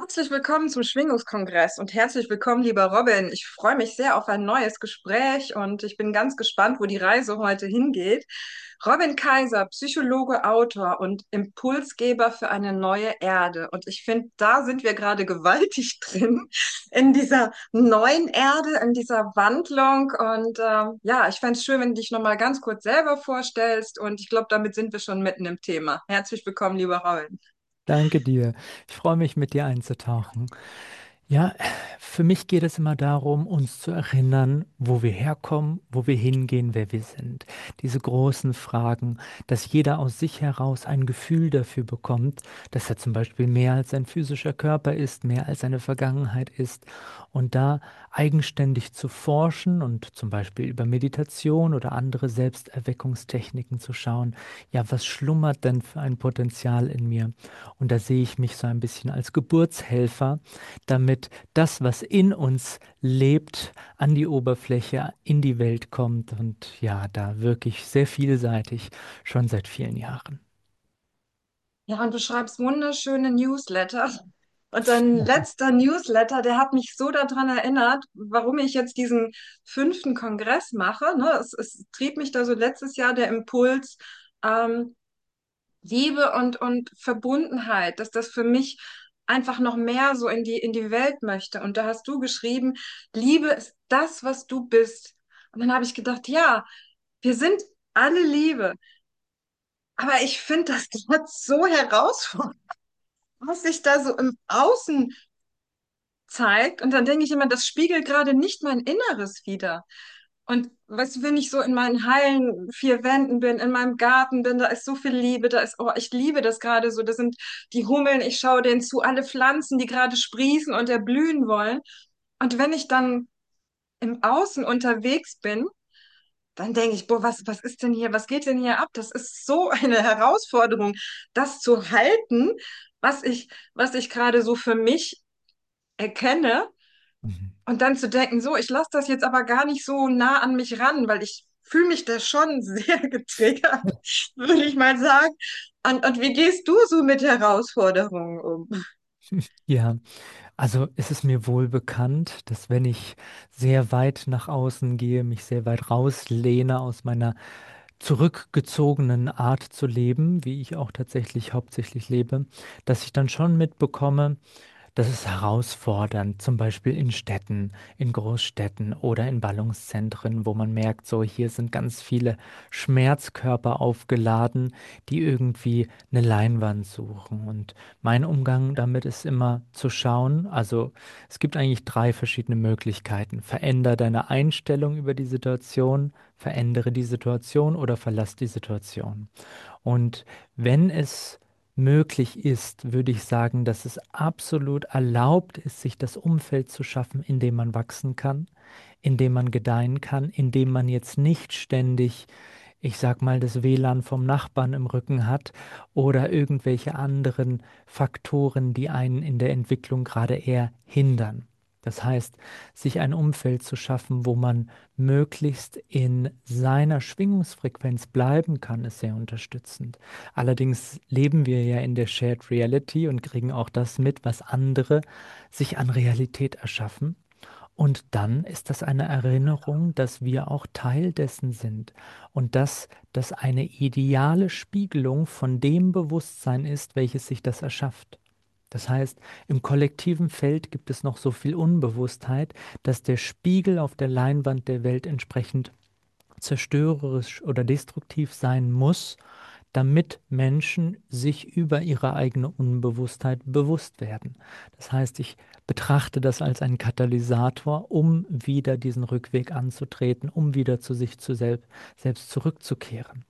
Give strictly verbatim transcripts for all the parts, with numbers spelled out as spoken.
Herzlich willkommen zum Schwingungskongress und herzlich willkommen, lieber Robin. Ich freue mich sehr auf ein neues Gespräch und ich bin ganz gespannt, wo die Reise heute hingeht. Robin Kaiser, Psychologe, Autor und Impulsgeber für eine neue Erde. Und ich finde, da sind wir gerade gewaltig drin, in dieser neuen Erde, in dieser Wandlung. Und ähm, ja, ich fände es schön, wenn du dich nochmal ganz kurz selber vorstellst. Und ich glaube, damit sind wir schon mitten im Thema. Herzlich willkommen, lieber Robin. Danke dir. Ich freue mich, mit dir einzutauchen. Ja, für mich geht es immer darum, uns zu erinnern, wo wir herkommen, wo wir hingehen, wer wir sind. Diese großen Fragen, dass jeder aus sich heraus ein Gefühl dafür bekommt, dass er zum Beispiel mehr als ein physischer Körper ist, mehr als eine Vergangenheit ist. Und da eigenständig zu forschen und zum Beispiel über Meditation oder andere Selbsterweckungstechniken zu schauen, ja, was schlummert denn für ein Potenzial in mir? Und da sehe ich mich so ein bisschen als Geburtshelfer, damit das, was in uns lebt, an die Oberfläche, in die Welt kommt. Und ja, da wirklich sehr vielseitig, schon seit vielen Jahren. Ja, und du schreibst wunderschöne Newsletter. Und dein letzter Newsletter, der hat mich so daran erinnert, warum ich jetzt diesen fünften Kongress mache. Ne? Es, es trieb mich da so letztes Jahr der Impuls, ähm, Liebe und, und Verbundenheit, dass das für mich einfach noch mehr so in die, in die Welt möchte. Und da hast du geschrieben, Liebe ist das, was du bist. Und dann habe ich gedacht, ja, wir sind alle Liebe. Aber ich finde das gerade so herausfordernd, was sich da so im Außen zeigt. Und dann denke ich immer, das spiegelt gerade nicht mein Inneres wider. Und weißt du, wenn ich so in meinen heilen vier Wänden bin, in meinem Garten bin, da ist so viel Liebe, da ist, oh, ich liebe das gerade so. Das sind die Hummeln, ich schaue denen zu, alle Pflanzen, die gerade sprießen und erblühen wollen. Und wenn ich dann im Außen unterwegs bin, dann denke ich, boah, was, was ist denn hier, was geht denn hier ab? Das ist so eine Herausforderung, das zu halten, was ich, was ich gerade so für mich erkenne Mhm. und dann zu denken, so, ich lasse das jetzt aber gar nicht so nah an mich ran, weil ich fühle mich da schon sehr getriggert, würde ich mal sagen. Und, und wie gehst du so mit Herausforderungen um? Ja, also es ist mir wohl bekannt, dass wenn ich sehr weit nach außen gehe, mich sehr weit rauslehne aus meiner zurückgezogenen Art zu leben, wie ich auch tatsächlich hauptsächlich lebe, dass ich dann schon mitbekomme, das ist herausfordernd, zum Beispiel in Städten, in Großstädten oder in Ballungszentren, wo man merkt, so hier sind ganz viele Schmerzkörper aufgeladen, die irgendwie eine Leinwand suchen. Und mein Umgang damit ist immer zu schauen, also es gibt eigentlich drei verschiedene Möglichkeiten. Veränder deine Einstellung über die Situation, verändere die Situation oder verlass die Situation. Und wenn es möglich ist, würde ich sagen, dass es absolut erlaubt ist, sich das Umfeld zu schaffen, in dem man wachsen kann, in dem man gedeihen kann, in dem man jetzt nicht ständig, ich sag mal, das W L A N vom Nachbarn im Rücken hat oder irgendwelche anderen Faktoren, die einen in der Entwicklung gerade eher hindern. Das heißt, sich ein Umfeld zu schaffen, wo man möglichst in seiner Schwingungsfrequenz bleiben kann, ist sehr unterstützend. Allerdings leben wir ja in der Shared Reality und kriegen auch das mit, was andere sich an Realität erschaffen. Und dann ist das eine Erinnerung, dass wir auch Teil dessen sind und dass das eine ideale Spiegelung von dem Bewusstsein ist, welches sich das erschafft. Das heißt, im kollektiven Feld gibt es noch so viel Unbewusstheit, dass der Spiegel auf der Leinwand der Welt entsprechend zerstörerisch oder destruktiv sein muss, damit Menschen sich über ihre eigene Unbewusstheit bewusst werden. Das heißt, ich betrachte das als einen Katalysator, um wieder diesen Rückweg anzutreten, um wieder zu sich zu selb selbst zurückzukehren.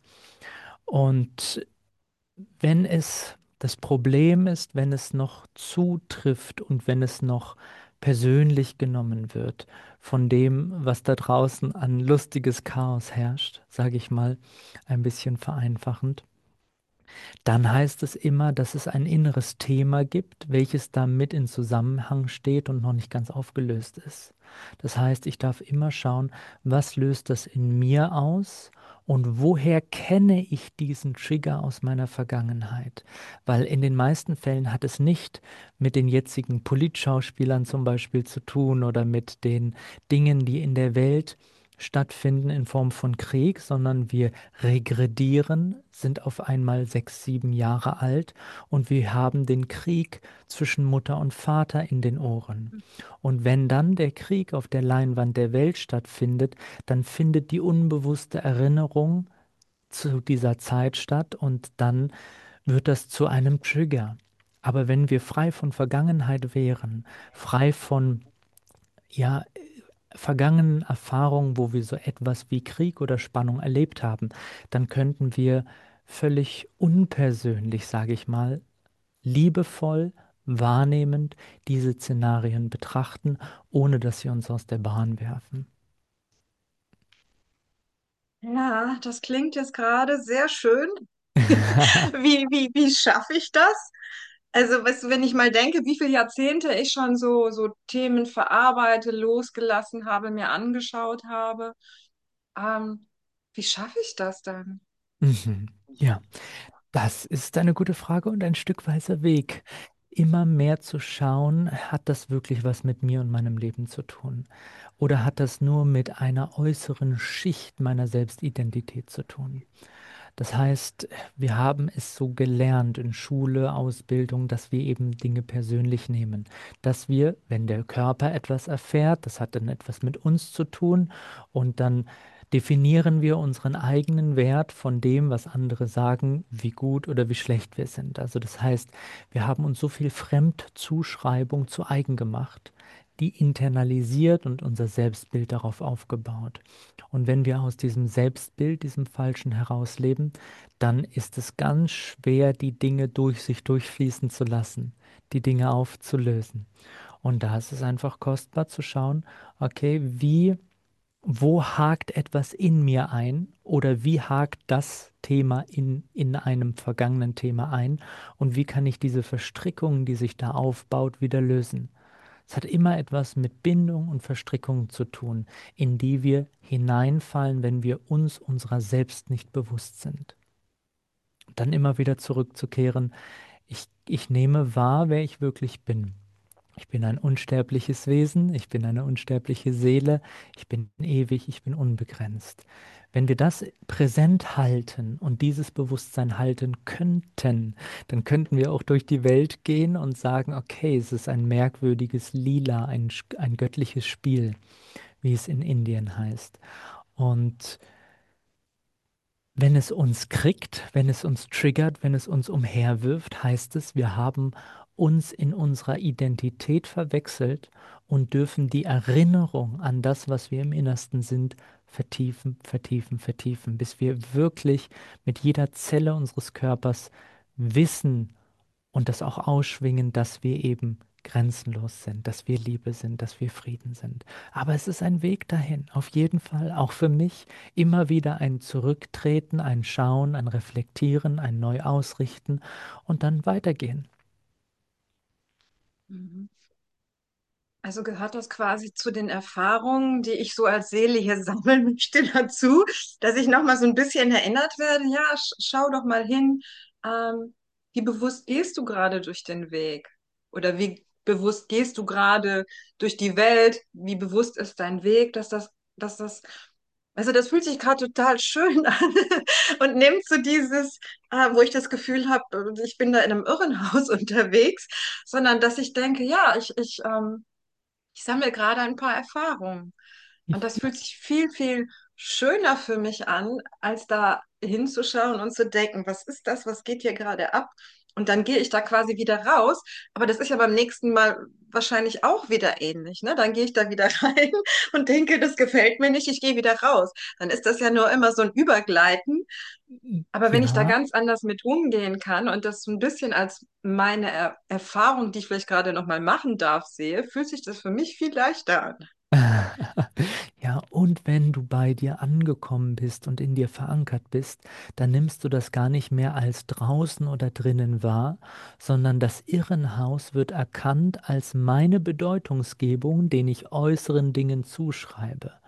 Und wenn es das Problem ist, wenn es noch zutrifft und wenn es noch persönlich genommen wird von dem, was da draußen an lustiges Chaos herrscht, sage ich mal, ein bisschen vereinfachend, dann heißt es immer, dass es ein inneres Thema gibt, welches damit in Zusammenhang steht und noch nicht ganz aufgelöst ist. Das heißt, ich darf immer schauen, was löst das in mir aus Und woher kenne ich diesen Trigger aus meiner Vergangenheit? Weil in den meisten Fällen hat es nicht mit den jetzigen Politschauspielern zum Beispiel zu tun oder mit den Dingen, die in der Welt stattfinden in Form von Krieg, sondern wir regredieren, sind auf einmal sechs, sieben Jahre alt und wir haben den Krieg zwischen Mutter und Vater in den Ohren. Und wenn dann der Krieg auf der Leinwand der Welt stattfindet, dann findet die unbewusste Erinnerung zu dieser Zeit statt und dann wird das zu einem Trigger. Aber wenn wir frei von Vergangenheit wären, frei von ja, vergangenen Erfahrungen, wo wir so etwas wie Krieg oder Spannung erlebt haben, dann könnten wir völlig unpersönlich, sage ich mal, liebevoll, wahrnehmend diese Szenarien betrachten, ohne dass sie uns aus der Bahn werfen. Ja, das klingt jetzt gerade sehr schön. Wie, wie, wie schaffe ich das? Also, weißt du, wenn ich mal denke, wie viele Jahrzehnte ich schon so, so Themen verarbeite, losgelassen habe, mir angeschaut habe, ähm, wie schaffe ich das dann? Mhm. Ja, das ist eine gute Frage und ein stückweiser Weg. Immer mehr zu schauen, hat das wirklich was mit mir und meinem Leben zu tun? Oder hat das nur mit einer äußeren Schicht meiner Selbstidentität zu tun? Das heißt, wir haben es so gelernt in Schule, Ausbildung, dass wir eben Dinge persönlich nehmen. Dass wir, wenn der Körper etwas erfährt, das hat dann etwas mit uns zu tun und dann definieren wir unseren eigenen Wert von dem, was andere sagen, wie gut oder wie schlecht wir sind. Also das heißt, wir haben uns so viel Fremdzuschreibung zu eigen gemacht, die internalisiert und unser Selbstbild darauf aufgebaut. Und wenn wir aus diesem Selbstbild, diesem Falschen herausleben, dann ist es ganz schwer, die Dinge durch sich durchfließen zu lassen, die Dinge aufzulösen. Und da ist es einfach kostbar zu schauen, okay, wie, wo hakt etwas in mir ein oder wie hakt das Thema in, in einem vergangenen Thema ein und wie kann ich diese Verstrickungen, die sich da aufbaut, wieder lösen. Es hat immer etwas mit Bindung und Verstrickung zu tun, in die wir hineinfallen, wenn wir uns unserer selbst nicht bewusst sind. Dann immer wieder zurückzukehren, ich, ich nehme wahr, wer ich wirklich bin. Ich bin ein unsterbliches Wesen, ich bin eine unsterbliche Seele, ich bin ewig, ich bin unbegrenzt. Wenn wir das präsent halten und dieses Bewusstsein halten könnten, dann könnten wir auch durch die Welt gehen und sagen, okay, es ist ein merkwürdiges Lila, ein, sch- ein göttliches Spiel, wie es in Indien heißt. Und wenn es uns kriegt, wenn es uns triggert, wenn es uns umherwirft, heißt es, wir haben uns in unserer Identität verwechselt und dürfen die Erinnerung an das, was wir im Innersten sind, vertiefen, vertiefen, vertiefen, bis wir wirklich mit jeder Zelle unseres Körpers wissen, und das auch ausschwingen, dass wir eben grenzenlos sind, dass wir Liebe sind, dass wir Frieden sind. Aber es ist ein Weg dahin, auf jeden Fall, auch für mich, immer wieder ein Zurücktreten, ein Schauen, ein Reflektieren, ein Neuausrichten und dann weitergehen. Mhm. Also gehört das quasi zu den Erfahrungen, die ich so als Seele hier sammeln möchte, dazu, dass ich nochmal so ein bisschen erinnert werde, ja, sch schau doch mal hin, ähm, wie bewusst gehst du gerade durch den Weg? Oder wie bewusst gehst du gerade durch die Welt? Wie bewusst ist dein Weg, dass das, dass das, also das fühlt sich gerade total schön an und nimmt so dieses, äh, wo ich das Gefühl habe, ich bin da in einem Irrenhaus unterwegs, sondern dass ich denke, ja, ich, ich, ähm, ich sammle gerade ein paar Erfahrungen. Und das fühlt sich viel, viel schöner für mich an, als da hinzuschauen und zu denken, was ist das, was geht hier gerade ab? Und dann gehe ich da quasi wieder raus. Aber das ist ja beim nächsten Mal wahrscheinlich auch wieder ähnlich, ne? Dann gehe ich da wieder rein und denke, das gefällt mir nicht, ich gehe wieder raus. Dann ist das ja nur immer so ein Übergleiten. Aber wenn ich da Ja, ganz anders mit umgehen kann und das so ein bisschen als meine er Erfahrung, die ich vielleicht gerade noch mal machen darf, sehe, fühlt sich das für mich viel leichter an. ja, und wenn du bei dir angekommen bist und in dir verankert bist, dann nimmst du das gar nicht mehr als draußen oder drinnen wahr, sondern das Irrenhaus wird erkannt als meine Bedeutungsgebung, den ich äußeren Dingen zuschreibe.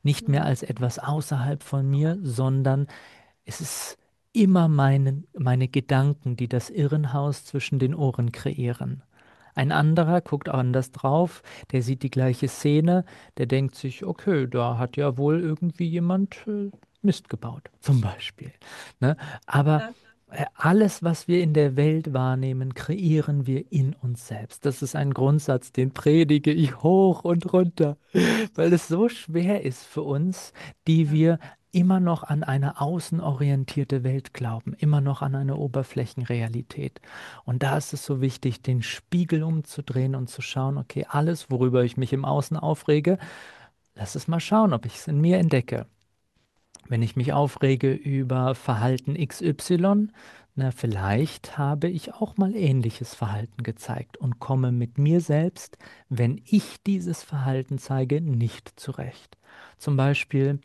Nicht mehr Mhm. als etwas außerhalb von mir, sondern es ist immer meine, meine Gedanken, die das Irrenhaus zwischen den Ohren kreieren. Ein anderer guckt anders drauf, der sieht die gleiche Szene, der denkt sich, okay, da hat ja wohl irgendwie jemand äh, Mist gebaut, zum Beispiel. Ne? Aber Ja, äh, alles, was wir in der Welt wahrnehmen, kreieren wir in uns selbst. Das ist ein Grundsatz, den predige ich hoch und runter, weil es so schwer ist für uns, die ja, wir immer noch an eine außenorientierte Welt glauben, immer noch an eine Oberflächenrealität. Und da ist es so wichtig, den Spiegel umzudrehen und zu schauen, okay, alles, worüber ich mich im Außen aufrege, lass es mal schauen, ob ich es in mir entdecke. Wenn ich mich aufrege über Verhalten X Y, na, vielleicht habe ich auch mal ähnliches Verhalten gezeigt und komme mit mir selbst, wenn ich dieses Verhalten zeige, nicht zurecht. Zum Beispiel,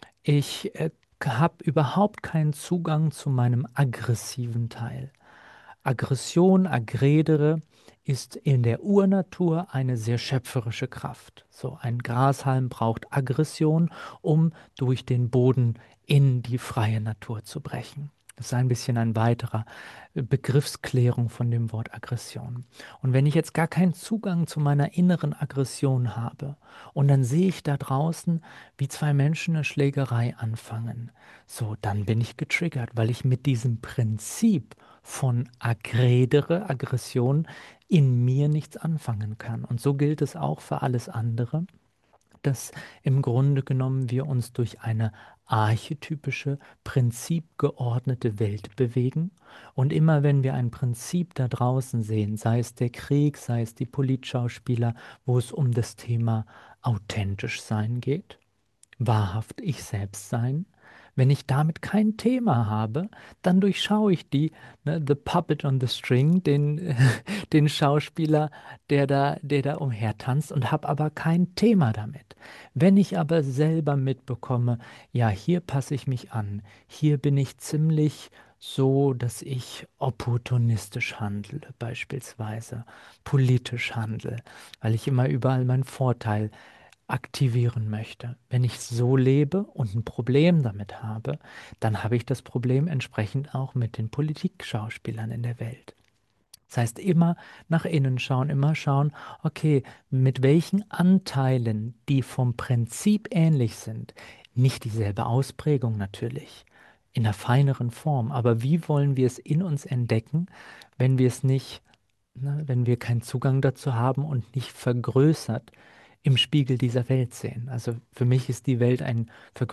ich äh, habe überhaupt keinen Zugang zu meinem aggressiven Teil. Aggression, aggredere, ist in der Urnatur eine sehr schöpferische Kraft. So ein Grashalm braucht Aggression, um durch den Boden in die freie Natur zu brechen. Das ist ein bisschen ein weiterer äh, Begriffsklärung von dem Wort Aggression. Und wenn ich jetzt gar keinen Zugang zu meiner inneren Aggression habe und dann sehe ich da draußen, wie zwei Menschen eine Schlägerei anfangen, so, dann bin ich getriggert, weil ich mit diesem Prinzip von aggredere, Aggression, in mir nichts anfangen kann. Und so gilt es auch für alles andere, dass im Grunde genommen wir uns durch eine archetypische, prinzipgeordnete Welt bewegen. Und immer wenn wir ein Prinzip da draußen sehen, sei es der Krieg, sei es die Politschauspieler, wo es um das Thema authentisch sein geht, wahrhaft ich selbst sein. Wenn ich damit kein Thema habe, dann durchschaue ich die, ne, the puppet on the string, den, den Schauspieler, der da, der da umhertanzt und habe aber kein Thema damit. Wenn ich aber selber mitbekomme, ja, hier passe ich mich an, hier bin ich ziemlich so, dass ich opportunistisch handle, beispielsweise politisch handle, weil ich immer überall meinen Vorteil aktivieren möchte. Wenn ich so lebe und ein Problem damit habe, dann habe ich das Problem entsprechend auch mit den Politikschauspielern in der Welt. Das heißt, immer nach innen schauen, immer schauen, okay, mit welchen Anteilen, die vom Prinzip ähnlich sind, nicht dieselbe Ausprägung natürlich, in einer feineren Form, aber wie wollen wir es in uns entdecken, wenn wir es nicht, ne, wenn wir keinen Zugang dazu haben und nicht vergrößert im Spiegel dieser Welt sehen. Also für mich ist die Welt ein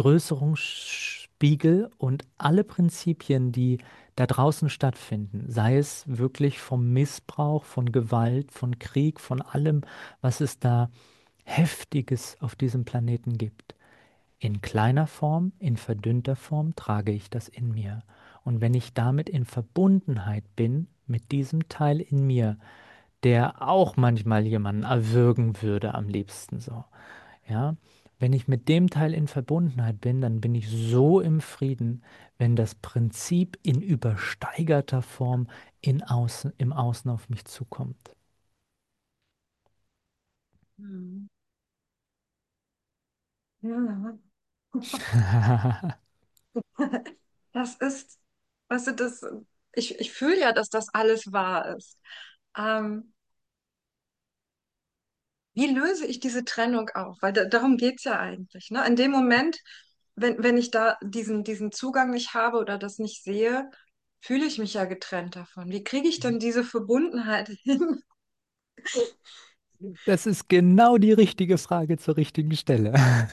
Vergrößerungsspiegel und alle Prinzipien, die da draußen stattfinden, sei es wirklich vom Missbrauch, von Gewalt, von Krieg, von allem, was es da Heftiges auf diesem Planeten gibt. In kleiner Form, in verdünnter Form trage ich das in mir. Und wenn ich damit in Verbundenheit bin, mit diesem Teil in mir, der auch manchmal jemanden erwürgen würde am liebsten so. Ja, wenn ich mit dem Teil in Verbundenheit bin, dann bin ich so im Frieden, wenn das Prinzip in übersteigerter Form in Außen, im Außen auf mich zukommt. mhm. Ja. Das ist, weißt du, das, ich, ich fühle ja, dass das alles wahr ist. Ähm, Wie löse ich diese Trennung auf? Weil da, darum geht's ja eigentlich, ne? In dem Moment, wenn, wenn ich da diesen, diesen Zugang nicht habe oder das nicht sehe, fühle ich mich ja getrennt davon. Wie kriege ich denn diese Verbundenheit hin? Das ist genau die richtige Frage zur richtigen Stelle.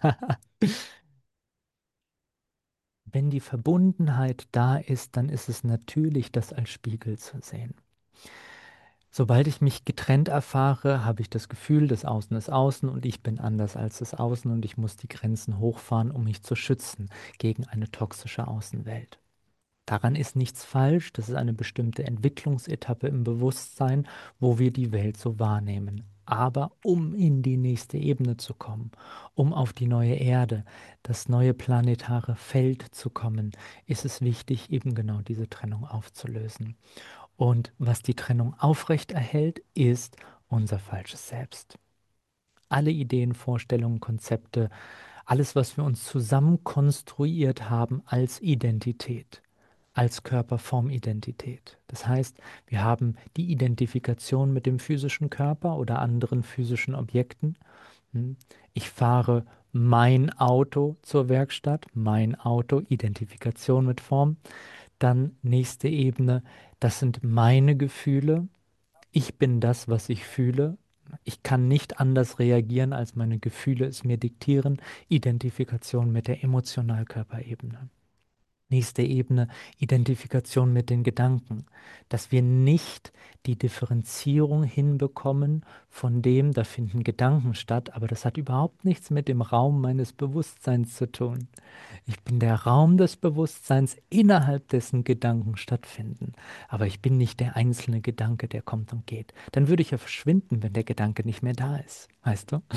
Wenn die Verbundenheit da ist, dann ist es natürlich, das als Spiegel zu sehen. Sobald ich mich getrennt erfahre, habe ich das Gefühl, das Außen ist Außen und ich bin anders als das Außen und ich muss die Grenzen hochfahren, um mich zu schützen gegen eine toxische Außenwelt. Daran ist nichts falsch, das ist eine bestimmte Entwicklungsetappe im Bewusstsein, wo wir die Welt so wahrnehmen. Aber um in die nächste Ebene zu kommen, um auf die neue Erde, das neue planetare Feld zu kommen, ist es wichtig, eben genau diese Trennung aufzulösen. Und was die Trennung aufrechterhält, ist unser falsches Selbst. Alle Ideen, Vorstellungen, Konzepte, Alles, was wir uns zusammen konstruiert haben als Identität, als Körperformidentität. Das heißt, wir haben die Identifikation mit dem physischen Körper oder anderen physischen Objekten. Hm. Ich fahre mein Auto zur Werkstatt, mein Auto, Identifikation mit Form. Dann nächste Ebene, das sind meine Gefühle. Ich bin das, was ich fühle. Ich kann nicht anders reagieren, als meine Gefühle es mir diktieren. Identifikation mit der Emotionalkörperebene. Nächste Ebene, Identifikation mit den Gedanken. Dass wir nicht die Differenzierung hinbekommen von dem, da finden Gedanken statt, aber das hat überhaupt nichts mit dem Raum meines Bewusstseins zu tun. Ich bin der Raum des Bewusstseins, innerhalb dessen Gedanken stattfinden. Aber ich bin nicht der einzelne Gedanke, der kommt und geht. Dann würde ich ja verschwinden, wenn der Gedanke nicht mehr da ist. Weißt du?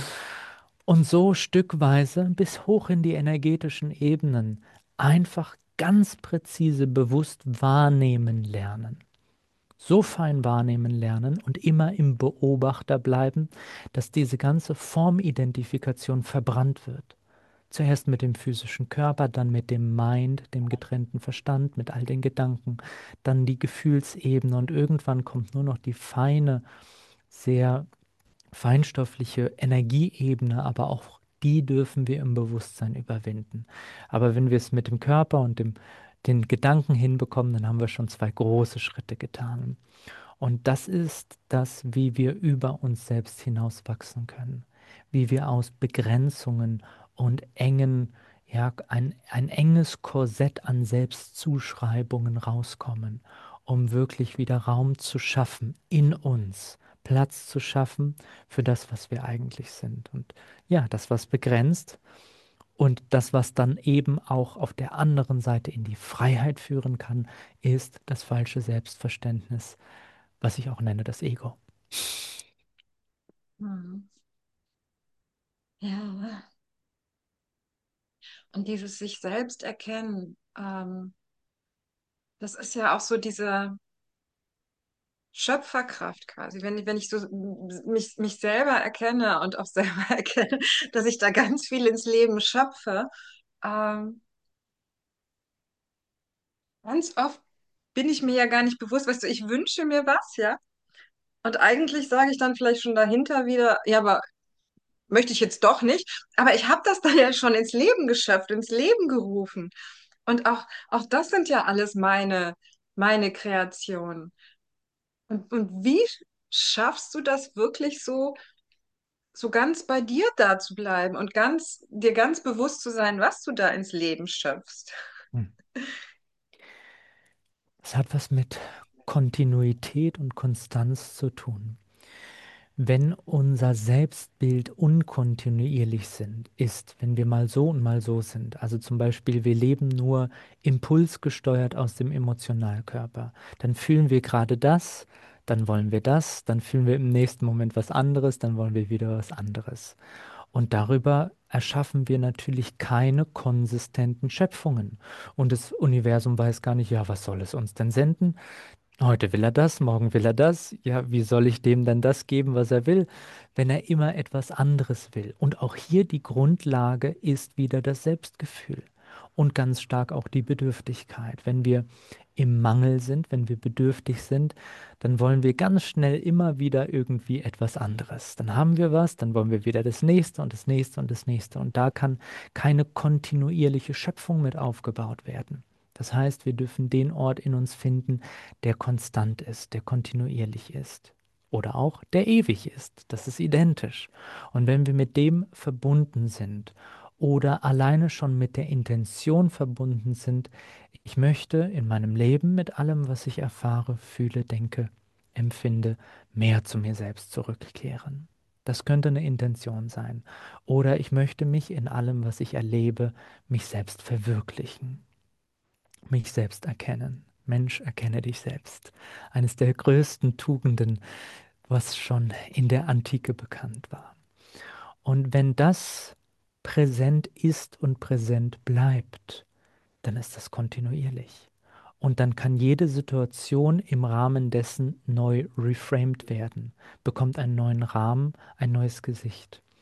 Und so stückweise bis hoch in die energetischen Ebenen einfach ganz präzise bewusst wahrnehmen lernen. So fein wahrnehmen lernen und immer im Beobachter bleiben, dass diese ganze Formidentifikation verbrannt wird. Zuerst mit dem physischen Körper, dann mit dem Mind, dem getrennten Verstand, mit all den Gedanken, dann die Gefühlsebene und irgendwann kommt nur noch die feine, sehr feinstoffliche Energieebene, aber auch die dürfen wir im Bewusstsein überwinden. Aber wenn wir es mit dem Körper und dem, den Gedanken hinbekommen, dann haben wir schon zwei große Schritte getan. Und das ist das, wie wir über uns selbst hinauswachsen können, wie wir aus Begrenzungen und engen, ja, ein, ein enges Korsett an Selbstzuschreibungen rauskommen, um wirklich wieder Raum zu schaffen in uns, Platz zu schaffen für das, was wir eigentlich sind. Und ja, das, was begrenzt und das, was dann eben auch auf der anderen Seite in die Freiheit führen kann, ist das falsche Selbstverständnis, was ich auch nenne das Ego. Mhm. Ja, und dieses sich selbst erkennen, ähm, das ist ja auch so diese Schöpferkraft quasi. Wenn, wenn ich so mich, mich selber erkenne und auch selber erkenne, dass ich da ganz viel ins Leben schöpfe, ähm, ganz oft bin ich mir ja gar nicht bewusst, weißt du, ich wünsche mir was, ja. Und eigentlich sage ich dann vielleicht schon dahinter wieder, ja, aber möchte ich jetzt doch nicht. Aber ich habe das dann ja schon ins Leben geschöpft, ins Leben gerufen. Und auch, auch das sind ja alles meine, meine Kreationen. Und, und wie schaffst du das wirklich so, so ganz bei dir da zu bleiben und ganz, dir ganz bewusst zu sein, was du da ins Leben schöpfst? Hm. Es hat was mit Kontinuität und Konstanz zu tun. Wenn unser Selbstbild unkontinuierlich sind, ist, wenn wir mal so und mal so sind, also zum Beispiel wir leben nur impulsgesteuert aus dem Emotionalkörper, dann fühlen wir gerade das, dann wollen wir das, dann fühlen wir im nächsten Moment was anderes, dann wollen wir wieder was anderes. Und darüber erschaffen wir natürlich keine konsistenten Schöpfungen. Und das Universum weiß gar nicht, ja, was soll es uns denn senden? Heute will er das, morgen will er das. Ja, wie soll ich dem denn das geben, was er will, wenn er immer etwas anderes will? Und auch hier die Grundlage ist wieder das Selbstgefühl und ganz stark auch die Bedürftigkeit. Wenn wir im Mangel sind, wenn wir bedürftig sind, dann wollen wir ganz schnell immer wieder irgendwie etwas anderes. Dann haben wir was, dann wollen wir wieder das nächste und das nächste und das nächste. Und da kann keine kontinuierliche Schöpfung mit aufgebaut werden. Das heißt, wir dürfen den Ort in uns finden, der konstant ist, der kontinuierlich ist. Oder auch der ewig ist. Das ist identisch. Und wenn wir mit dem verbunden sind oder alleine schon mit der Intention verbunden sind, ich möchte in meinem Leben mit allem, was ich erfahre, fühle, denke, empfinde, mehr zu mir selbst zurückkehren. Das könnte eine Intention sein. Oder ich möchte mich in allem, was ich erlebe, mich selbst verwirklichen, mich selbst erkennen. Mensch, erkenne dich selbst. Eines der größten Tugenden, was schon in der Antike bekannt war. Und wenn das präsent ist und präsent bleibt, dann ist das kontinuierlich. Und dann kann jede Situation im Rahmen dessen neu reframed werden, bekommt einen neuen Rahmen, ein neues Gesicht.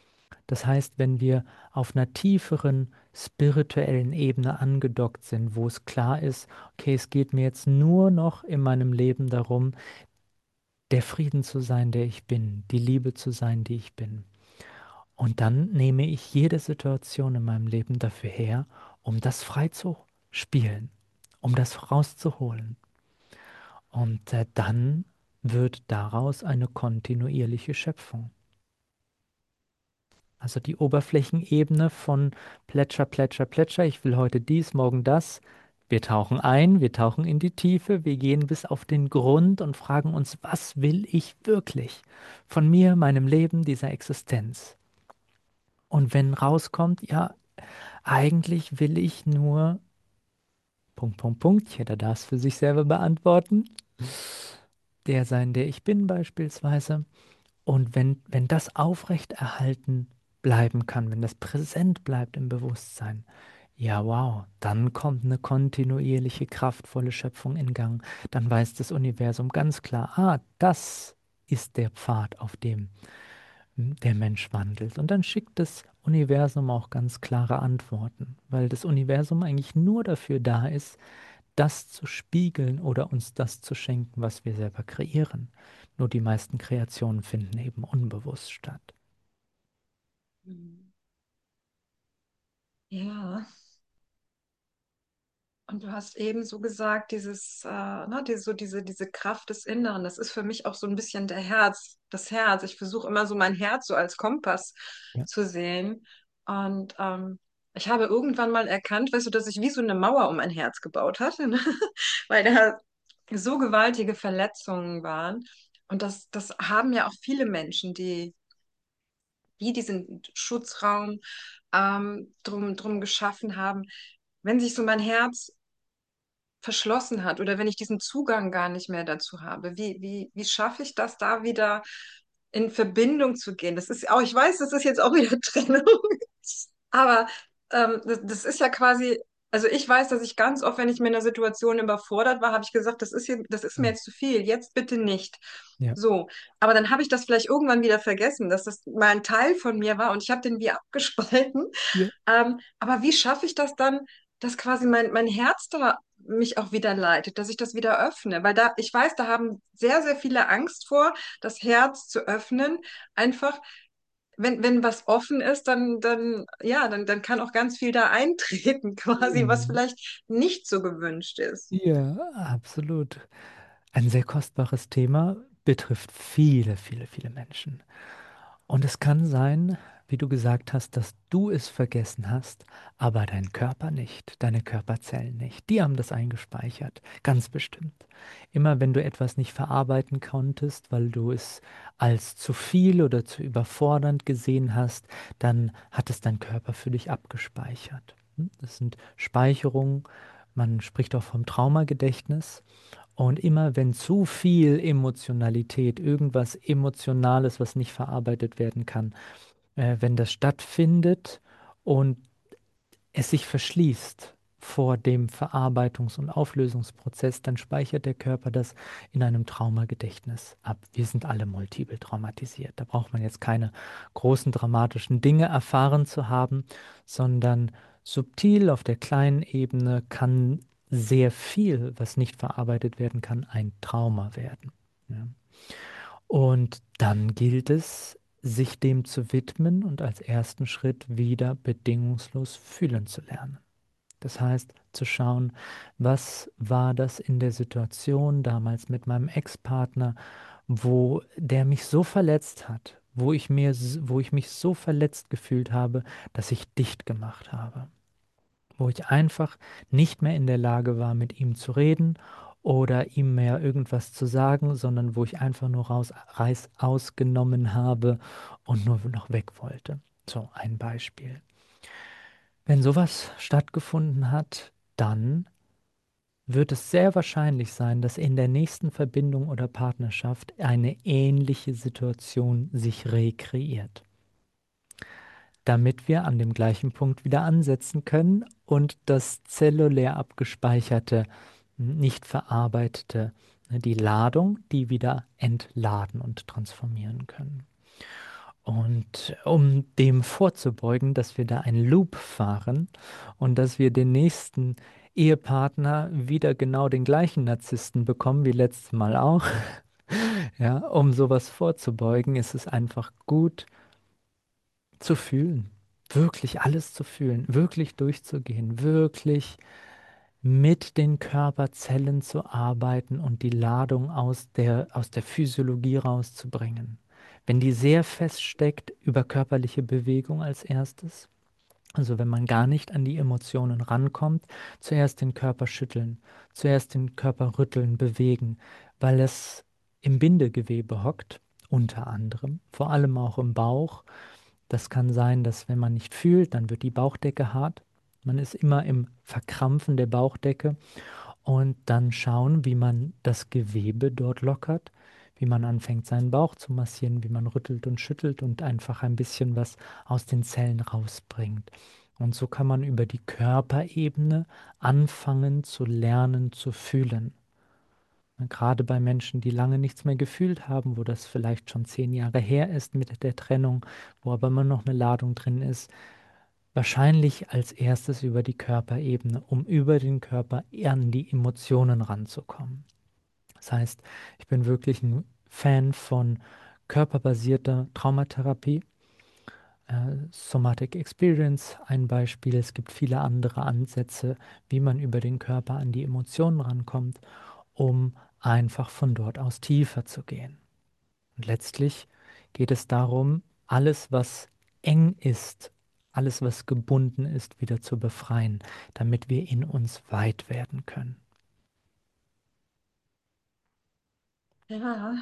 Das heißt, wenn wir auf einer tieferen spirituellen Ebene angedockt sind, wo es klar ist, okay, es geht mir jetzt nur noch in meinem Leben darum, der Frieden zu sein, der ich bin, die Liebe zu sein, die ich bin. Und dann nehme ich jede Situation in meinem Leben dafür her, um das frei zu spielen, um das rauszuholen. Und äh, dann wird daraus eine kontinuierliche Schöpfung. Also die Oberflächenebene von Plätscher, Plätscher, Plätscher, ich will heute dies, morgen das. Wir tauchen ein, wir tauchen in die Tiefe, wir gehen bis auf den Grund und fragen uns, was will ich wirklich von mir, meinem Leben, dieser Existenz? Und wenn rauskommt, ja, eigentlich will ich nur Punkt, Punkt, Punkt, jeder darf es für sich selber beantworten, der sein, der ich bin beispielsweise. Und wenn, wenn das aufrechterhalten bleiben kann, wenn das präsent bleibt im Bewusstsein, ja, wow, dann kommt eine kontinuierliche, kraftvolle Schöpfung in Gang. Dann weiß das Universum ganz klar, ah, das ist der Pfad, auf dem hm, der Mensch wandelt. Und dann schickt das Universum auch ganz klare Antworten, weil das Universum eigentlich nur dafür da ist, das zu spiegeln oder uns das zu schenken, was wir selber kreieren. Nur die meisten Kreationen finden eben unbewusst statt. Mhm. Ja. Und du hast eben so gesagt, dieses, äh, ne, die, so diese, diese Kraft des Inneren, das ist für mich auch so ein bisschen der Herz, das Herz. Ich versuche immer so mein Herz so als Kompass Ja. zu sehen. Und ähm, ich habe irgendwann mal erkannt, weißt du, dass ich wie so eine Mauer um mein Herz gebaut hatte, ne? Weil da so gewaltige Verletzungen waren. Und das, das haben ja auch viele Menschen, die wie diesen Schutzraum ähm, drum, drum geschaffen haben. Wenn sich so mein Herz verschlossen hat oder wenn ich diesen Zugang gar nicht mehr dazu habe, wie, wie, wie schaffe ich das, da wieder in Verbindung zu gehen? Das ist auch, ich weiß, das ist jetzt auch wieder Trennung, aber ähm, das, das ist ja quasi, also ich weiß, dass ich ganz oft, wenn ich mir in einer Situation überfordert war, habe ich gesagt, das ist hier, das ist mir Hm. jetzt zu viel, jetzt bitte nicht. Ja. So, aber dann habe ich das vielleicht irgendwann wieder vergessen, dass das mal ein Teil von mir war und ich habe den wie abgespalten. Ja. Ähm, aber wie schaffe ich das dann, dass quasi mein, mein Herz da mich auch wieder leitet, dass ich das wieder öffne? Weil da, ich weiß, da haben sehr, sehr viele Angst vor, das Herz zu öffnen. Einfach, wenn, wenn was offen ist, dann, dann, ja, dann, dann kann auch ganz viel da eintreten, quasi, was Mhm. vielleicht nicht so gewünscht ist. Ja, absolut. Ein sehr kostbares Thema, betrifft viele, viele, viele Menschen. Und es kann sein, wie du gesagt hast, dass du es vergessen hast, aber dein Körper nicht, deine Körperzellen nicht. Die haben das eingespeichert, ganz bestimmt. Immer wenn du etwas nicht verarbeiten konntest, weil du es als zu viel oder zu überfordernd gesehen hast, dann hat es dein Körper für dich abgespeichert. Hm? Das sind Speicherungen, man spricht auch vom Traumagedächtnis. Und immer wenn zu viel Emotionalität, irgendwas Emotionales, was nicht verarbeitet werden kann, äh, wenn das stattfindet und es sich verschließt vor dem Verarbeitungs- und Auflösungsprozess, dann speichert der Körper das in einem Traumagedächtnis ab. Wir sind alle multiple traumatisiert. Da braucht man jetzt keine großen dramatischen Dinge erfahren zu haben, sondern subtil auf der kleinen Ebene kann sehr viel, was nicht verarbeitet werden kann, ein Trauma werden. Ja. Und dann gilt es, sich dem zu widmen und als ersten Schritt wieder bedingungslos fühlen zu lernen. Das heißt, zu schauen, was war das in der Situation damals mit meinem Ex-Partner, wo der mich so verletzt hat, wo ich mir, s- wo ich mich so verletzt gefühlt habe, dass ich dicht gemacht habe, wo ich einfach nicht mehr in der Lage war, mit ihm zu reden oder ihm mehr irgendwas zu sagen, sondern wo ich einfach nur raus, Reiß ausgenommen habe und nur noch weg wollte. So ein Beispiel. Wenn sowas stattgefunden hat, dann wird es sehr wahrscheinlich sein, dass in der nächsten Verbindung oder Partnerschaft eine ähnliche Situation sich rekreiert, damit wir an dem gleichen Punkt wieder ansetzen können und das zellulär abgespeicherte, nicht verarbeitete, ne, die Ladung, die wieder entladen und transformieren können. Und um dem vorzubeugen, dass wir da einen Loop fahren und dass wir den nächsten Ehepartner wieder genau den gleichen Narzissten bekommen wie letztes Mal auch, ja, um sowas vorzubeugen, ist es einfach gut zu fühlen, wirklich alles zu fühlen, wirklich durchzugehen, wirklich mit den Körperzellen zu arbeiten und die Ladung aus der, aus der Physiologie rauszubringen. Wenn die sehr fest steckt, über körperliche Bewegung als erstes. Also wenn man gar nicht an die Emotionen rankommt, zuerst den Körper schütteln, zuerst den Körper rütteln, bewegen, weil es im Bindegewebe hockt, unter anderem, vor allem auch im Bauch. Das kann sein, dass wenn man nicht fühlt, dann wird die Bauchdecke hart. Man ist immer im Verkrampfen der Bauchdecke und dann schauen, wie man das Gewebe dort lockert, wie man anfängt, seinen Bauch zu massieren, wie man rüttelt und schüttelt und einfach ein bisschen was aus den Zellen rausbringt. Und so kann man über die Körperebene anfangen zu lernen, zu fühlen. Gerade bei Menschen, die lange nichts mehr gefühlt haben, wo das vielleicht schon zehn Jahre her ist mit der Trennung, wo aber immer noch eine Ladung drin ist, wahrscheinlich als erstes über die Körperebene, um über den Körper an die Emotionen ranzukommen. Das heißt, ich bin wirklich ein Fan von körperbasierter Traumatherapie. Äh, Somatic Experience ein Beispiel. Es gibt viele andere Ansätze, wie man über den Körper an die Emotionen rankommt, um einfach von dort aus tiefer zu gehen. Und letztlich geht es darum, alles, was eng ist, alles, was gebunden ist, wieder zu befreien, damit wir in uns weit werden können. Ja,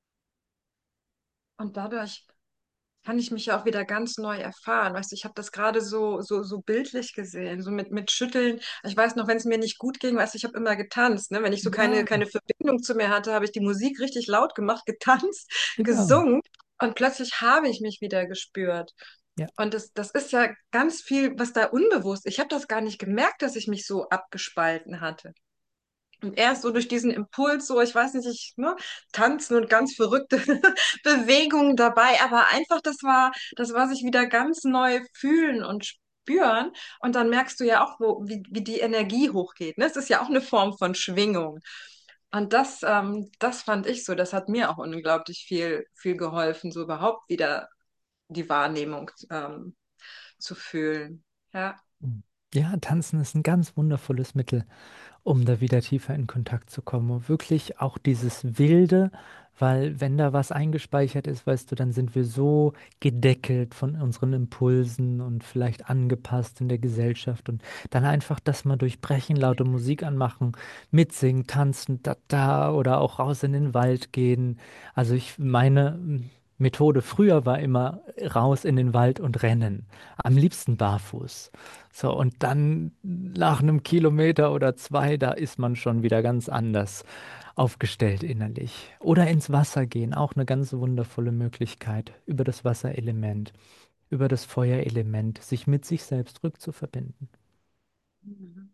und dadurch kann ich mich ja auch wieder ganz neu erfahren. Weißt du, ich habe das gerade so, so, so bildlich gesehen, so mit, mit Schütteln. Ich weiß noch, wenn es mir nicht gut ging, weißt du, ich habe immer getanzt, ne? Wenn ich so keine, Ja, keine Verbindung zu mir hatte, habe ich die Musik richtig laut gemacht, getanzt, genau. gesungen und plötzlich habe ich mich wieder gespürt. Ja. Und das, das ist ja ganz viel, was da unbewusst. Ich habe das gar nicht gemerkt, dass ich mich so abgespalten hatte. Und erst so durch diesen Impuls, so, ich weiß nicht, ich, ne, tanzen und ganz verrückte Bewegungen dabei, aber einfach, das war, das war sich wieder ganz neu fühlen und spüren. Und dann merkst du ja auch, wo, wie, wie die Energie hochgeht. Ne? Es ist ja auch eine Form von Schwingung. Und das, ähm, das fand ich so, das hat mir auch unglaublich viel, viel geholfen, so überhaupt wieder die Wahrnehmung, ähm, zu fühlen. Ja. Ja, Tanzen ist ein ganz wundervolles Mittel, um da wieder tiefer in Kontakt zu kommen. Und wirklich auch dieses Wilde, weil wenn da was eingespeichert ist, weißt du, dann sind wir so gedeckelt von unseren Impulsen und vielleicht angepasst in der Gesellschaft und dann einfach das mal durchbrechen, laute Musik anmachen, mitsingen, tanzen, da, da oder auch raus in den Wald gehen. Also ich meine mm, Methode früher war immer raus in den Wald und rennen. Am liebsten barfuß. So, und dann nach einem Kilometer oder zwei, da ist man schon wieder ganz anders aufgestellt innerlich. Oder ins Wasser gehen, auch eine ganz wundervolle Möglichkeit, über das Wasserelement, über das Feuerelement, sich mit sich selbst rückzuverbinden. Mhm.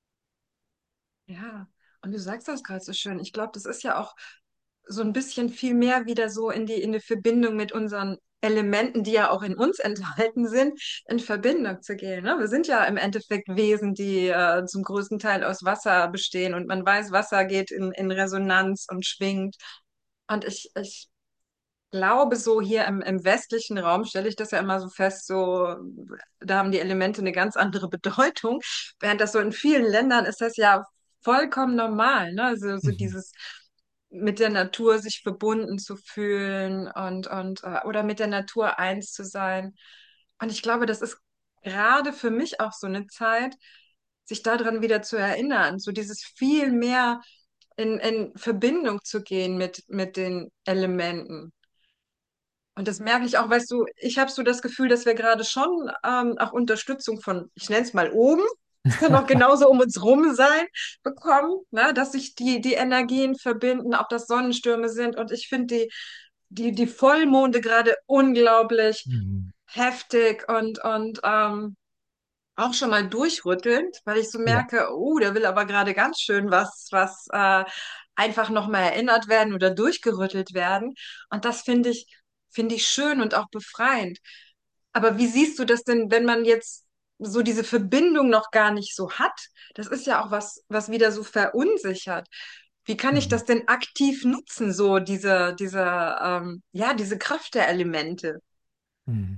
Ja, und du sagst das gerade so schön. Ich glaube, das ist ja auch so ein bisschen viel mehr wieder so in die, in die Verbindung mit unseren Elementen, die ja auch in uns enthalten sind, in Verbindung zu gehen. Ne? Wir sind ja im Endeffekt Wesen, die äh, zum größten Teil aus Wasser bestehen und man weiß, Wasser geht in, in Resonanz und schwingt. Und ich, ich glaube, so hier im, im westlichen Raum stelle ich das ja immer so fest, so, da haben die Elemente eine ganz andere Bedeutung, während das so in vielen Ländern ist das ja vollkommen normal, ne? Also so Mhm. dieses mit der Natur sich verbunden zu fühlen und, und äh, oder mit der Natur eins zu sein. Und ich glaube, das ist gerade für mich auch so eine Zeit, sich daran wieder zu erinnern, so dieses viel mehr in, in Verbindung zu gehen mit, mit den Elementen. Und das merke ich auch, weißt du, ich habe so das Gefühl, dass wir gerade schon ähm, auch Unterstützung von, ich nenne es mal oben, es kann auch genauso um uns rum sein, bekommen, ne? Dass sich die, die Energien verbinden, ob das Sonnenstürme sind. Und ich finde die, die, die Vollmonde gerade unglaublich Mhm. heftig und, und ähm, auch schon mal durchrüttelnd, weil ich so Ja. merke, oh, der will aber gerade ganz schön was, was äh, einfach nochmal erinnert werden oder durchgerüttelt werden. Und das finde ich, finde ich schön und auch befreiend. Aber wie siehst du das denn, wenn man jetzt so diese Verbindung noch gar nicht so hat? Das ist ja auch was, was wieder so verunsichert. Wie kann ich Mhm. das denn aktiv nutzen, so diese, diese, ähm, ja, diese Kraft der Elemente? Mhm.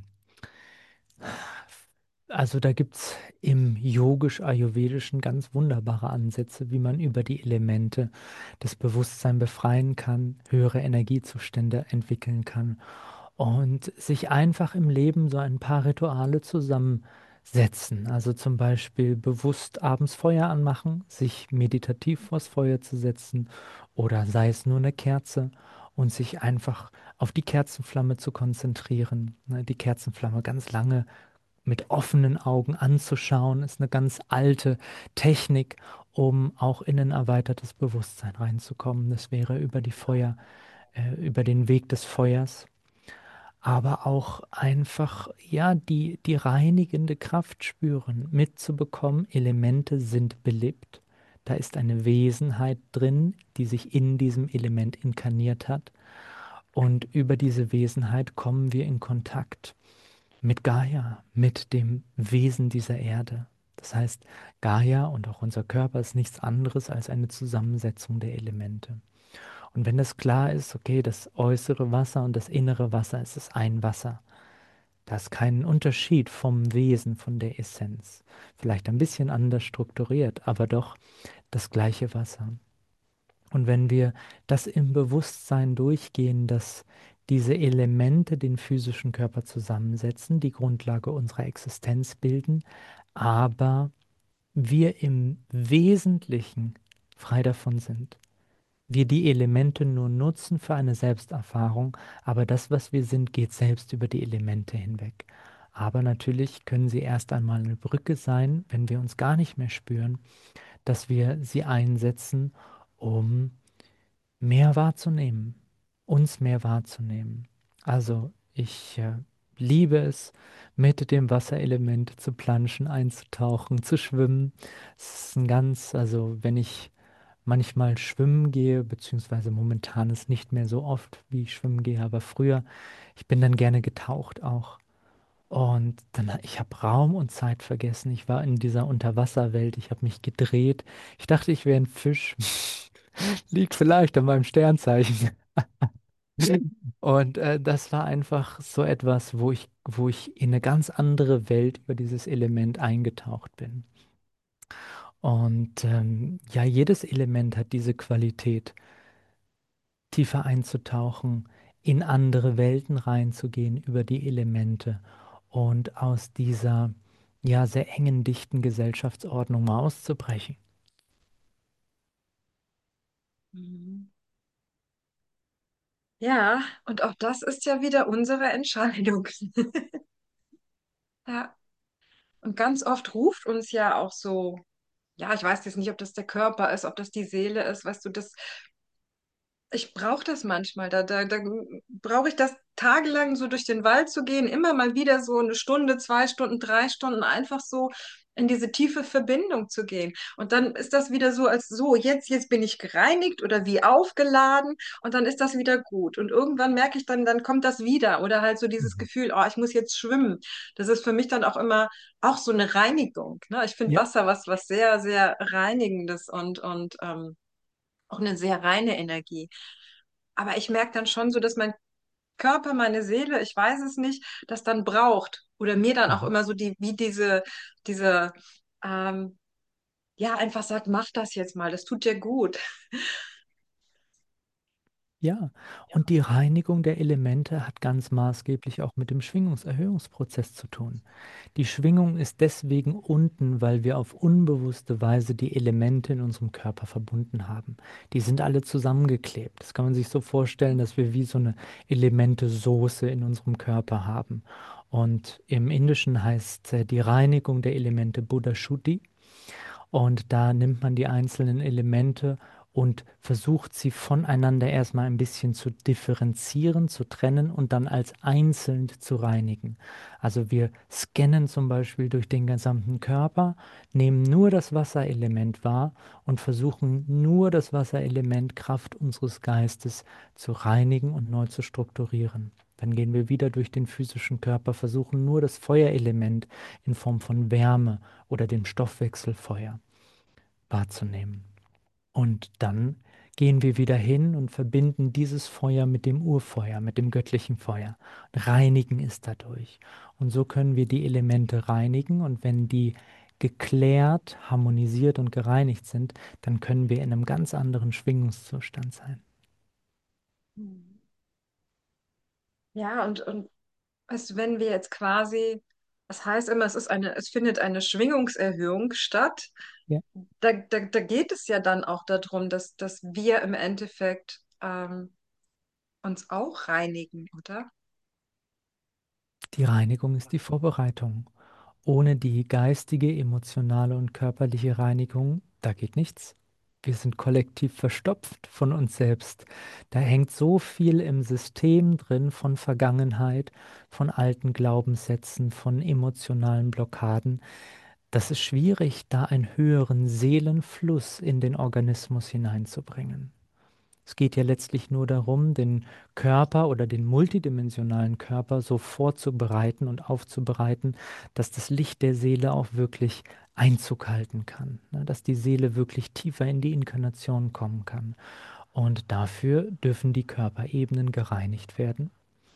Also da gibt es im yogisch-ayurvedischen ganz wunderbare Ansätze, wie man über die Elemente das Bewusstsein befreien kann, höhere Energiezustände entwickeln kann und sich einfach im Leben so ein paar Rituale zusammensetzen. Also zum Beispiel bewusst abends Feuer anmachen, sich meditativ vors Feuer zu setzen oder sei es nur eine Kerze und sich einfach auf die Kerzenflamme zu konzentrieren. Ne, die Kerzenflamme ganz lange mit offenen Augen anzuschauen, ist eine ganz alte Technik, um auch in ein erweitertes Bewusstsein reinzukommen. Das wäre über die Feuer, äh, über den Weg des Feuers, aber auch einfach, ja, die, die reinigende Kraft spüren, mitzubekommen, Elemente sind belebt. Da ist eine Wesenheit drin, die sich in diesem Element inkarniert hat. Und über diese Wesenheit kommen wir in Kontakt mit Gaia, mit dem Wesen dieser Erde. Das heißt, Gaia und auch unser Körper ist nichts anderes als eine Zusammensetzung der Elemente. Und wenn das klar ist, okay, das äußere Wasser und das innere Wasser, es ist ein Wasser. Da ist kein Unterschied vom Wesen, von der Essenz. Vielleicht ein bisschen anders strukturiert, aber doch das gleiche Wasser. Und wenn wir das im Bewusstsein durchgehen, dass diese Elemente den physischen Körper zusammensetzen, die Grundlage unserer Existenz bilden, aber wir im Wesentlichen frei davon sind. Wir die Elemente nur nutzen für eine Selbsterfahrung, aber das, was wir sind, geht selbst über die Elemente hinweg. Aber natürlich können sie erst einmal eine Brücke sein, wenn wir uns gar nicht mehr spüren, dass wir sie einsetzen, um mehr wahrzunehmen, uns mehr wahrzunehmen. Also ich äh, liebe es, mit dem Wasserelement zu planschen, einzutauchen, zu schwimmen. Es ist ein ganz, also wenn ich manchmal schwimmen gehe, beziehungsweise momentan ist nicht mehr so oft, wie ich schwimmen gehe, aber früher, ich bin dann gerne getaucht auch. Und dann, ich habe Raum und Zeit vergessen. Ich war in dieser Unterwasserwelt. Ich habe mich gedreht. Ich dachte, ich wäre ein Fisch. Liegt vielleicht an meinem Sternzeichen. Und äh, das war einfach so etwas, wo ich, wo ich in eine ganz andere Welt über dieses Element eingetaucht bin. Und ähm, ja, jedes Element hat diese Qualität, tiefer einzutauchen, in andere Welten reinzugehen über die Elemente und aus dieser ja sehr engen, dichten Gesellschaftsordnung mal auszubrechen. Mhm. Ja, und auch das ist ja wieder unsere Entscheidung. Ja, und ganz oft ruft uns ja auch so, ja, ich weiß jetzt nicht, ob das der Körper ist, ob das die Seele ist, weißt du, das ich brauche das manchmal. Da, da, da brauche ich das tagelang so durch den Wald zu gehen, immer mal wieder so eine Stunde, zwei Stunden, drei Stunden, einfach so in diese tiefe Verbindung zu gehen. Und dann ist das wieder so, als so, jetzt, jetzt bin ich gereinigt oder wie aufgeladen und dann ist das wieder gut. Und irgendwann merke ich dann, dann kommt das wieder oder halt so dieses Mhm. Gefühl, oh, ich muss jetzt schwimmen. Das ist für mich dann auch immer auch so eine Reinigung. Ne? Ich finde Ja, Wasser was, was sehr, sehr Reinigendes und, und ähm, auch eine sehr reine Energie. Aber ich merke dann schon so, dass mein Körper, meine Seele, ich weiß es nicht, das dann braucht. Oder mir dann auch mhm. immer so die, wie diese, diese, ähm, ja, einfach sagt, mach das jetzt mal, das tut dir gut. Ja, und die Reinigung der Elemente hat ganz maßgeblich auch mit dem Schwingungserhöhungsprozess zu tun. Die Schwingung ist deswegen unten, weil wir auf unbewusste Weise die Elemente in unserem Körper verbunden haben. Die sind alle zusammengeklebt. Das kann man sich so vorstellen, dass wir wie so eine Elemente-Soße in unserem Körper haben. Und im Indischen heißt äh, die Reinigung der Elemente Buddha Shuddhi. Und da nimmt man die einzelnen Elemente und versucht sie voneinander erstmal ein bisschen zu differenzieren, zu trennen und dann als einzeln zu reinigen. Also wir scannen zum Beispiel durch den gesamten Körper, nehmen nur das Wasserelement wahr und versuchen nur das Wasserelement Kraft unseres Geistes zu reinigen und neu zu strukturieren. Dann gehen wir wieder durch den physischen Körper, versuchen nur das Feuerelement in Form von Wärme oder dem Stoffwechselfeuer wahrzunehmen. Und dann gehen wir wieder hin und verbinden dieses Feuer mit dem Urfeuer, mit dem göttlichen Feuer, reinigen es dadurch. Und so können wir die Elemente reinigen, und wenn die geklärt, harmonisiert und gereinigt sind, dann können wir in einem ganz anderen Schwingungszustand sein. Mhm. Ja, und, und weißt du, wenn wir jetzt quasi, das heißt immer, es ist eine, es findet eine Schwingungserhöhung statt, Ja. da, da, da geht es ja dann auch darum, dass, dass wir im Endeffekt ähm, uns auch reinigen, oder? Die Reinigung ist die Vorbereitung. Ohne die geistige, emotionale und körperliche Reinigung, da geht nichts. Wir sind kollektiv verstopft von uns selbst. Da hängt so viel im System drin von Vergangenheit, von alten Glaubenssätzen, von emotionalen Blockaden. Das ist schwierig, da einen höheren Seelenfluss in den Organismus hineinzubringen. Es geht ja letztlich nur darum, den Körper oder den multidimensionalen Körper so vorzubereiten und aufzubereiten, dass das Licht der Seele auch wirklich Einzug halten kann, ne? Dass die Seele wirklich tiefer in die Inkarnation kommen kann. Und dafür dürfen die Körperebenen gereinigt werden.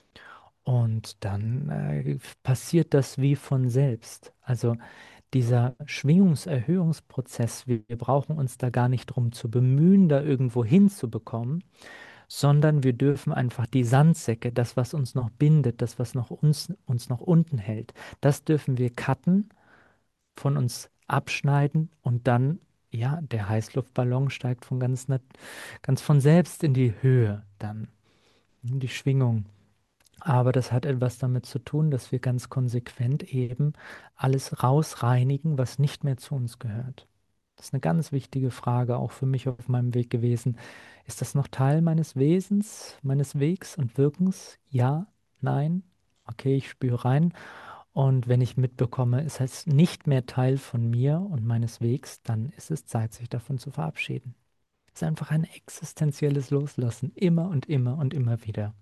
Und dann äh, passiert das wie von selbst. Also dieser Schwingungserhöhungsprozess, wir, wir brauchen uns da gar nicht drum zu bemühen, da irgendwo hinzubekommen, sondern wir dürfen einfach die Sandsäcke, das, was uns noch bindet, das, was noch uns, uns noch unten hält, das dürfen wir cutten, von uns abschneiden, und dann, ja, der Heißluftballon steigt von ganz, nat- ganz von selbst in die Höhe dann, in die Schwingung. Aber das hat etwas damit zu tun, dass wir ganz konsequent eben alles rausreinigen, was nicht mehr zu uns gehört. Das ist eine ganz wichtige Frage, auch für mich auf meinem Weg gewesen. Ist das noch Teil meines Wesens, meines Wegs und Wirkens? Ja, nein. Okay, ich spüre rein. Und wenn ich mitbekomme, es ist nicht mehr Teil von mir und meines Wegs, dann ist es Zeit, sich davon zu verabschieden. Es ist einfach ein existenzielles Loslassen, immer und immer und immer wieder.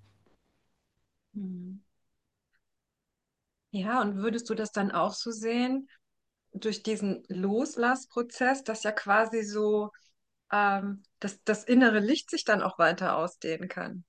Mhm. Ja, und würdest du das dann auch so sehen, durch diesen Loslassprozess, dass ja quasi so ähm, dass das innere Licht sich dann auch weiter ausdehnen kann?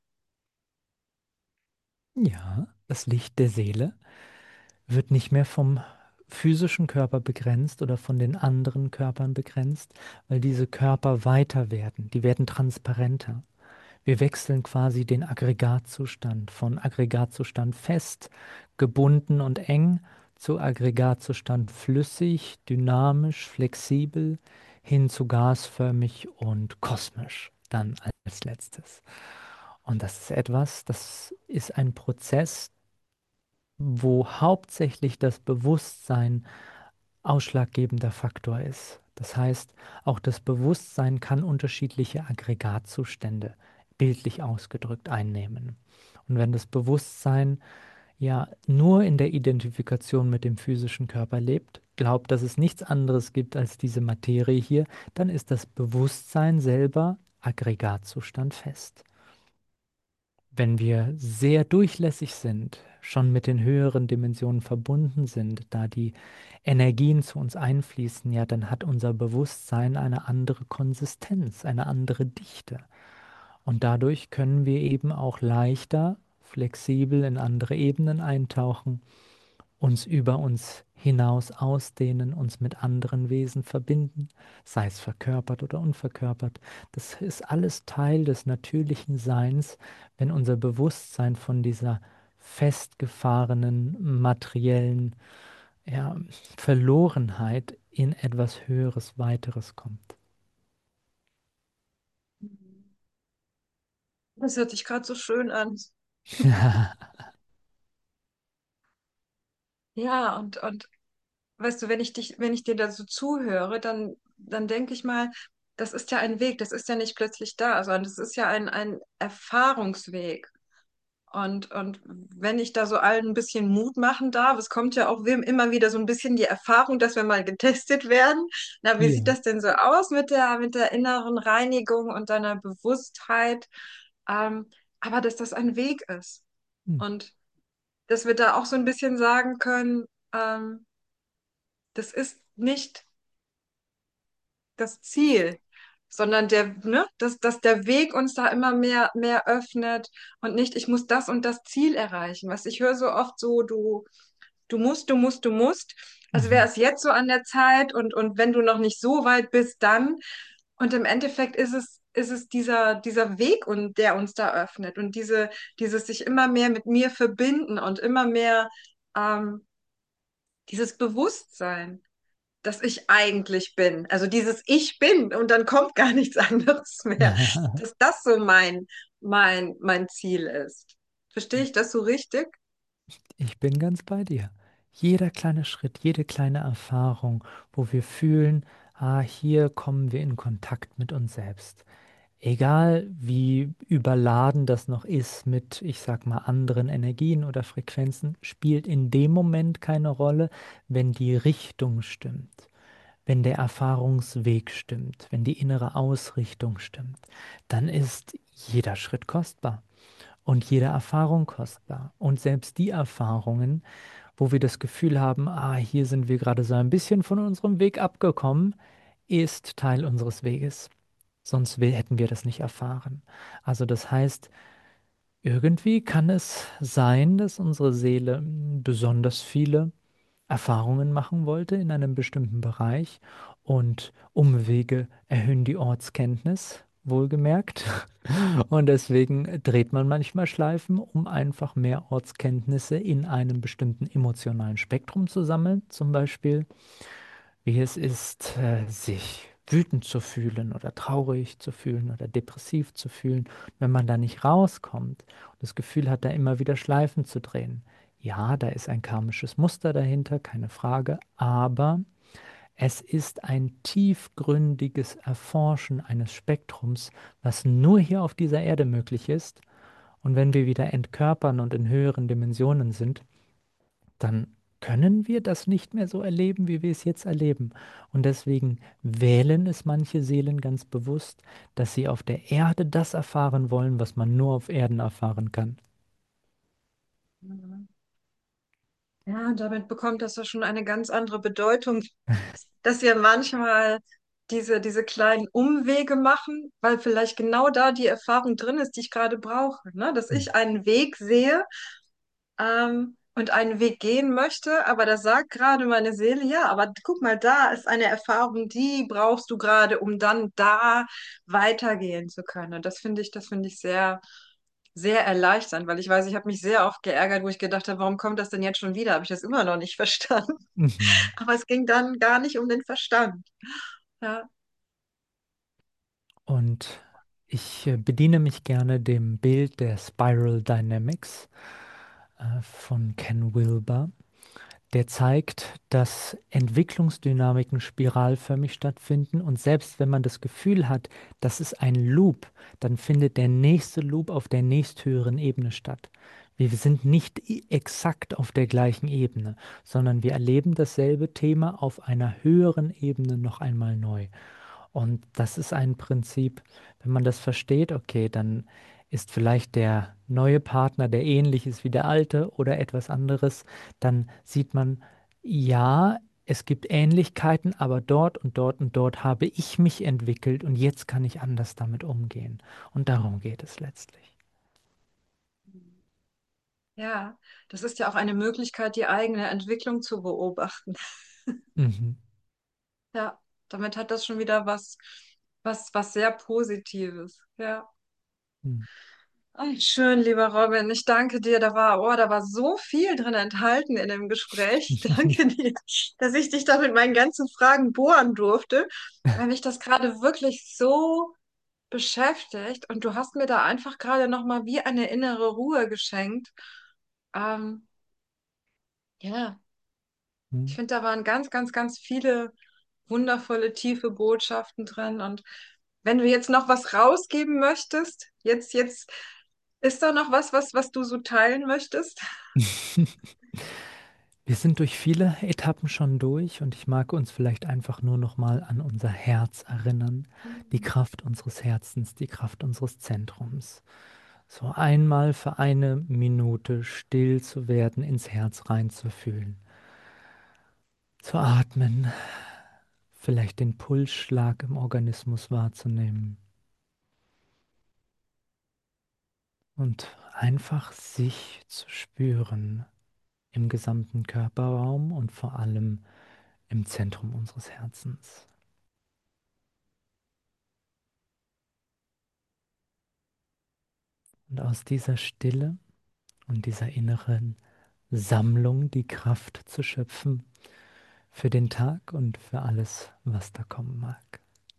Ja, das Licht der Seele wird nicht mehr vom physischen Körper begrenzt oder von den anderen Körpern begrenzt, weil diese Körper weiter werden, die werden transparenter. Wir wechseln quasi den Aggregatzustand von Aggregatzustand fest, gebunden und eng zu Aggregatzustand flüssig, dynamisch, flexibel hin zu gasförmig und kosmisch dann als letztes. Und das ist etwas, das ist ein Prozess, wo hauptsächlich das Bewusstsein ausschlaggebender Faktor ist. Das heißt, auch das Bewusstsein kann unterschiedliche Aggregatzustände bildlich ausgedrückt einnehmen. Und wenn das Bewusstsein ja nur in der Identifikation mit dem physischen Körper lebt, glaubt, dass es nichts anderes gibt als diese Materie hier, dann ist das Bewusstsein selber Aggregatzustand fest. Wenn wir sehr durchlässig sind, schon mit den höheren Dimensionen verbunden sind, da die Energien zu uns einfließen, ja, dann hat unser Bewusstsein eine andere Konsistenz, eine andere Dichte. Und dadurch können wir eben auch leichter, flexibel in andere Ebenen eintauchen, uns über uns hinaus ausdehnen, uns mit anderen Wesen verbinden, sei es verkörpert oder unverkörpert. Das ist alles Teil des natürlichen Seins, wenn unser Bewusstsein von dieser festgefahrenen materiellen, ja, Verlorenheit in etwas Höheres, Weiteres kommt. Das hört sich gerade so schön an. Ja, und, und weißt du, wenn ich dich, wenn ich dir da so zuhöre, dann, dann denke ich mal, das ist ja ein Weg, das ist ja nicht plötzlich da, sondern das ist ja ein, ein Erfahrungsweg. Und, und wenn ich da so allen ein bisschen Mut machen darf, es kommt ja auch wem immer wieder so ein bisschen die Erfahrung, dass wir mal getestet werden. Na, wie sieht Ja. das denn so aus mit der, mit der inneren Reinigung und deiner Bewusstheit? Ähm, aber dass das ein Weg ist. Hm. Und dass wir da auch so ein bisschen sagen können, ähm, das ist nicht das Ziel, sondern der, ne, dass, dass der Weg uns da immer mehr, mehr öffnet und nicht, ich muss das und das Ziel erreichen. Was ich höre so oft so, du, du musst, du musst, du musst. Also wäre Mhm. es jetzt so an der Zeit und, und wenn du noch nicht so weit bist, dann. Und im Endeffekt ist es, ist es dieser, dieser Weg, und der uns da öffnet und diese, dieses sich immer mehr mit mir verbinden und immer mehr ähm, dieses Bewusstsein, dass ich eigentlich bin. Also dieses Ich bin und dann kommt gar nichts anderes mehr. Dass das so mein, mein, mein Ziel ist. Verstehe ich das so richtig? Ich bin ganz bei dir. Jeder kleine Schritt, jede kleine Erfahrung, wo wir fühlen, ah, hier kommen wir in Kontakt mit uns selbst. Egal wie überladen das noch ist mit, ich sag mal, anderen Energien oder Frequenzen, spielt in dem Moment keine Rolle, wenn die Richtung stimmt, wenn der Erfahrungsweg stimmt, wenn die innere Ausrichtung stimmt, dann ist jeder Schritt kostbar und jede Erfahrung kostbar. Und selbst die Erfahrungen, wo wir das Gefühl haben, ah, hier sind wir gerade so ein bisschen von unserem Weg abgekommen, ist Teil unseres Weges. Sonst wär- hätten wir das nicht erfahren. Also das heißt, irgendwie kann es sein, dass unsere Seele mm, besonders viele Erfahrungen machen wollte in einem bestimmten Bereich und Umwege erhöhen die Ortskenntnis, wohlgemerkt. Und deswegen dreht man manchmal Schleifen, um einfach mehr Ortskenntnisse in einem bestimmten emotionalen Spektrum zu sammeln. Zum Beispiel, wie es ist, äh, sich wütend zu fühlen oder traurig zu fühlen oder depressiv zu fühlen. Wenn man da nicht rauskommt und das Gefühl hat, da immer wieder Schleifen zu drehen. Ja, da ist ein karmisches Muster dahinter, keine Frage, aber es ist ein tiefgründiges Erforschen eines Spektrums, was nur hier auf dieser Erde möglich ist. Und wenn wir wieder entkörpern und in höheren Dimensionen sind, dann können wir das nicht mehr so erleben, wie wir es jetzt erleben. Und deswegen wählen es manche Seelen ganz bewusst, dass sie auf der Erde das erfahren wollen, was man nur auf Erden erfahren kann. Mhm. Ja, damit bekommt das ja schon eine ganz andere Bedeutung, dass wir manchmal diese, diese kleinen Umwege machen, weil vielleicht genau da die Erfahrung drin ist, die ich gerade brauche. Ne? Dass Hm. ich einen Weg sehe, ähm, und einen Weg gehen möchte, aber da sagt gerade meine Seele, ja, aber guck mal, da ist eine Erfahrung, die brauchst du gerade, um dann da weitergehen zu können. Und das finde ich, das finde ich sehr, sehr erleichternd, weil ich weiß, ich habe mich sehr oft geärgert, wo ich gedacht habe, warum kommt das denn jetzt schon wieder? Habe ich das immer noch nicht verstanden. Mhm. Aber es ging dann gar nicht um den Verstand. Ja. Und ich äh, bediene mich gerne dem Bild der Spiral Dynamics äh, von Ken Wilber. Der zeigt, dass Entwicklungsdynamiken spiralförmig stattfinden und selbst wenn man das Gefühl hat, das ist ein Loop, dann findet der nächste Loop auf der nächsthöheren Ebene statt. Wir sind nicht i- exakt auf der gleichen Ebene, sondern wir erleben dasselbe Thema auf einer höheren Ebene noch einmal neu. Und das ist ein Prinzip, wenn man das versteht, okay, dann ist vielleicht der neue Partner, der ähnlich ist wie der alte oder etwas anderes, dann sieht man, ja, es gibt Ähnlichkeiten, aber dort und dort und dort habe ich mich entwickelt und jetzt kann ich anders damit umgehen. Und darum geht es letztlich. Ja, das ist ja auch eine Möglichkeit, die eigene Entwicklung zu beobachten. Mhm. Ja, damit hat das schon wieder was, was, was sehr Positives. Ja. Mhm. Ach, schön, lieber Robin. Ich danke dir. Da war, oh, da war so viel drin enthalten in dem Gespräch. Danke dir, dass ich dich da mit meinen ganzen Fragen bohren durfte, weil mich das gerade wirklich so beschäftigt. Und du hast mir da einfach gerade nochmal wie eine innere Ruhe geschenkt. Ähm, ja, ich Mhm. finde, da waren ganz, ganz, ganz viele wundervolle, tiefe Botschaften drin. Und wenn du jetzt noch was rausgeben möchtest, jetzt, jetzt ist da noch was, was, was du so teilen möchtest? Wir sind durch viele Etappen schon durch und ich mag uns vielleicht einfach nur noch mal an unser Herz erinnern, die Mhm. Kraft unseres Herzens, die Kraft unseres Zentrums. So einmal für eine Minute still zu werden, ins Herz reinzufühlen, zu atmen, vielleicht den Pulsschlag im Organismus wahrzunehmen und einfach sich zu spüren im gesamten Körperraum und vor allem im Zentrum unseres Herzens. Und aus dieser Stille und dieser inneren Sammlung die Kraft zu schöpfen für den Tag und für alles, was da kommen mag.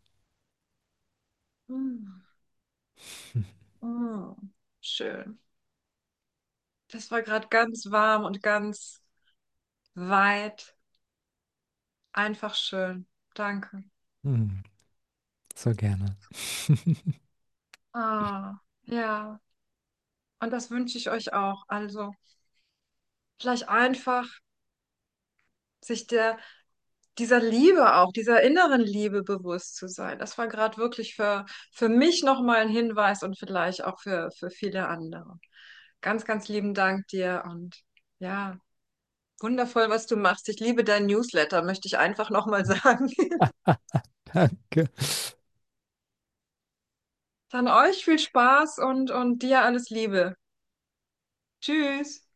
Mm, mm, schön. Das war gerade ganz warm und ganz weit. Einfach schön. Danke. Hm, so gerne. Ah, ja. Und das wünsche ich euch auch. Also vielleicht einfach sich der, dieser Liebe auch, dieser inneren Liebe bewusst zu sein. Das war gerade wirklich für, für mich nochmal ein Hinweis und vielleicht auch für, für viele andere. Ganz, ganz lieben Dank dir und ja, wundervoll, was du machst. Ich liebe dein Newsletter, möchte ich einfach nochmal sagen. Danke. Dann euch viel Spaß und, und dir alles Liebe. Tschüss.